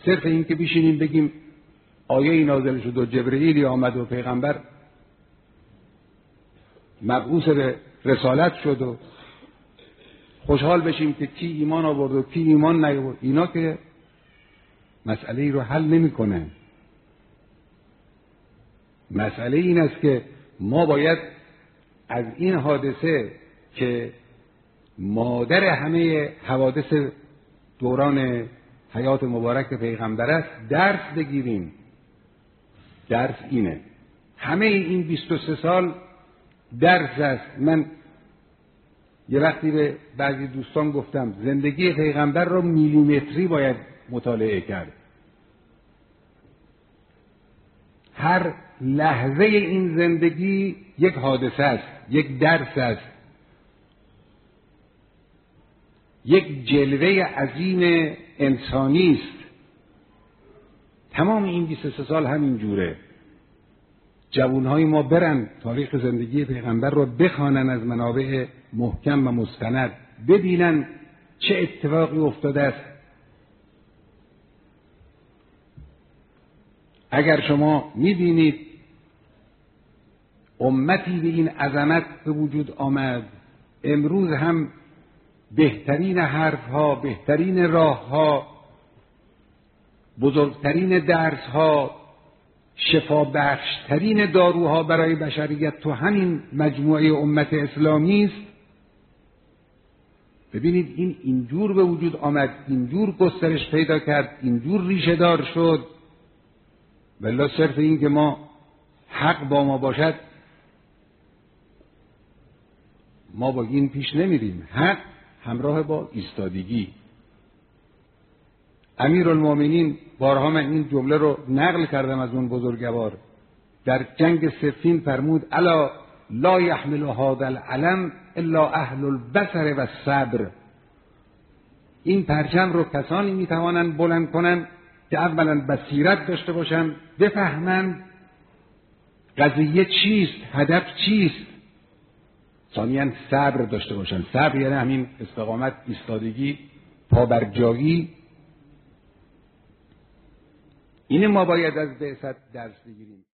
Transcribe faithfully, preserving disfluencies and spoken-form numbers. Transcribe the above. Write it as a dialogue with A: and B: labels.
A: صرف این که بشینیم بگیم آیه نازل شد و جبرئیل آمد و پیغمبر مبعوث به رسالت شد و خوشحال بشیم که کی ایمان آورد و کی ایمان نیاورد، اینا که مسئله ای رو حل نمی‌کنه. مسئله این است که ما باید از این حادثه که مادر همه حوادث دوران حیات مبارک پیغمبر است درس بگیریم. درس اینه، همه این بیست و سه سال درس است. من یه وقتی به بعضی دوستان گفتم زندگی پیغمبر رو میلیمتری باید مطالعه کرد. هر لحظه این زندگی یک حادثه است، یک درس است، یک جلوه عظیم انسانی است. تمام این بیست و سه سال همین جوره. جوانهای ما برن تاریخ زندگی پیغمبر رو بخوانن از منابع محکم و مستند، ببینن چه اتفاقی افتاده است. اگر شما میبینید امتی به این عظمت به وجود آمد، امروز هم بهترین حرفها، بهترین راهها، بزرگترین درسها، شفابخشترین داروها برای بشریت تو همین مجموعه امت اسلامی است. ببینید این اینجور به وجود آمد، اینجور گسترش پیدا کرد، اینجور ریشه دار شد. والله صرف این که ما حق با ما باشد ما با این پیش نمیریم. حق همراه با ایستادگی. امیرالمومنین، بارها من این جمله رو نقل کردم از اون بزرگوار، در جنگ صفین فرمود الا لا یحمل هذا العلم الا اهل البصر و الصبر. این پرچم رو کسانی میتوانند بلند کنند که اولا بصیرت داشته باشند، بفهمند قضیه چیست، هدف چیست، ثانیاً صبر داشته باشند. صبر یعنی همین استقامت، ایستادگی، پابرجایی. این ما باید از بعثت درس بگیریم.